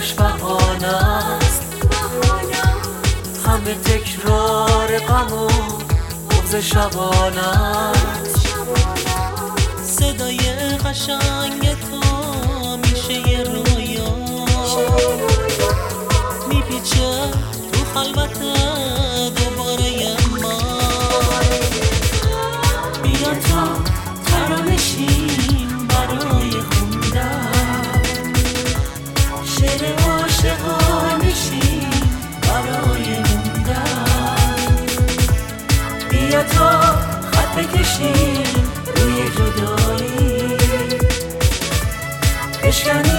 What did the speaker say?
همش بهانه است، همه تکرار غم و بغض شبانه است. صدای قشنگ تو میشه یه رویا، میپیچه تو خلوت دوباره ما. بیا تا ترانشیم برای خوندن، شعر عاشقانشیم برای موندن. بیا تا خط بکشیم روی جدایی، بشکنیم